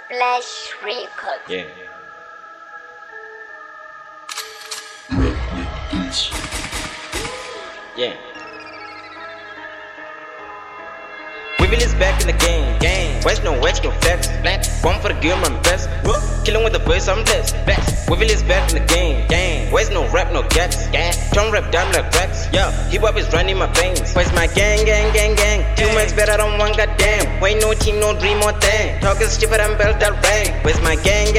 Splash Records. Yeah. Yeah. Weevil is back in the game. West no flex. One for the girl, I'm best. Killing with the boys, I'm blessed. Weevil is back in the game. West no rap, no gaps. Don't rap down like cracks. Yeah, hip hop is running my veins. Where's my gang? Two mates better than one goddamn. Wait, no team, no dream or thing. Talking stupid and belt that rank. Where's my gang?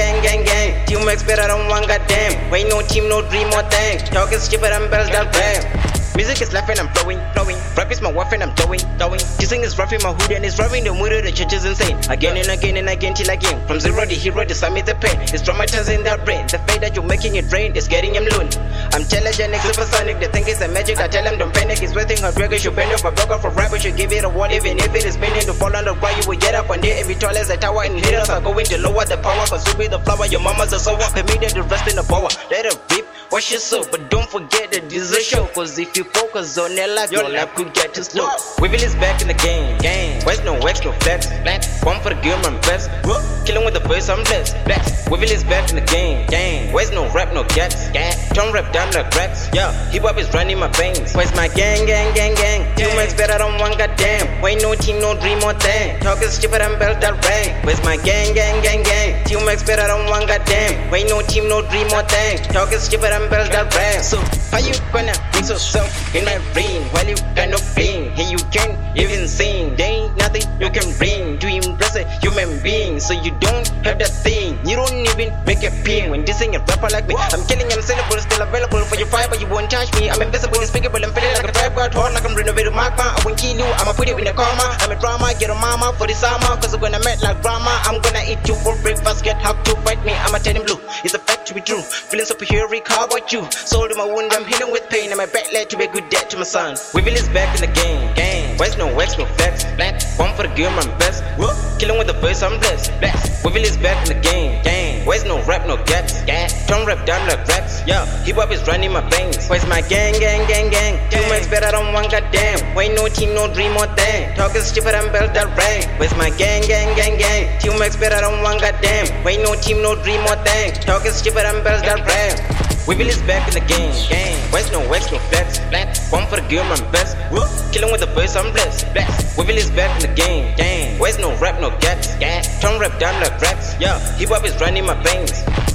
Two mates better than one goddamn. Wait, no team, no dream or thing. Talking stupid and belt that rank. Music is laughing, I'm flowing. Rap is my weapon, I'm throwing. Kissing is roughing my hood and it's rubbing the mood of the church is insane. Again and again till again. From zero to hero, the summit the pain. It's traumatizing that brain. The fate that you're making it rain is getting him loon. I'm telegenic, supersonic. They think it's a magic. I tell them don't panic. It's waiting her drag. You should bend over, broke off a rap. You should give it a wall. Even if it is spinning to fall on the ground, you will get up one day. Every tall as a tower and hitters are going to lower the power. Cause you be the flower, your mama's a sour. Permitted the rest in the power. Let her rip. Wash your soul, but don't forget that this is a show. Cause if you focus on their life, your life could get too slow. Weevil is back in the game. West no flex. One for the girl, I'm best. Killing with the boys, I'm blessed. Weevil is back in the game. West no rap, no gaps. Don't rap down like cracks. Yeah, hip hop is running my veins. Where's my gang? Two mates better than one goddamn. Wait, no team, no dream or thing. Talking stupid and belt that rank. Where's my gang? Two mates better than one goddamn. Wait, no team, no dream or thing. Talking stupid and belt that rank. So how you gonna mix yourself in my brain while you got no pain? Hey, you can't even sing. There ain't nothing you can bring to impress a human being. So you don't have that thing. You don't even make a ping when dissing a rapper like me. I'm killing, I'm sellable, still available for your fire, but you won't touch me. I'm invisible, unspeakable, I'm feeling like a trap god, hard like I'm renovating my car. I won't kill you, I'ma put you in the coma. I'm a drama, get a mama for the summer. Cause I'm gonna make like drama. I'm gonna eat you for breakfast, get hacked to fight me. I'ma tell him blue, it's a fact to be true. Feeling superheroic, how about you? Sold in my wound, I'm healing with pain. And my back led to be a good dad to my son. Weevil is back in the game. West no flex. One for the girl, I'm best. Killing with the boys, I'm blessed. Weevil is back in the game. West no rap, no gaps. Don't rap down like cracks. Yeah, hip hop is running my veins. Where's my gang? Two mates better than one goddamn. Wait, no team, no dream or thing. Talking stupid and belt that rank. Where's my gang? Two mates better than one goddamn. Wait, no team, no dream or thing. Talking stupid and belt that rank. Weevil is back in the game. West no flex. One for the girl, I'm best. Killing with the boys, I'm blessed. Weevil is back in the game. West no rap, no gaps. Don't rap down like cracks. Yeah, hip hop is running my veins.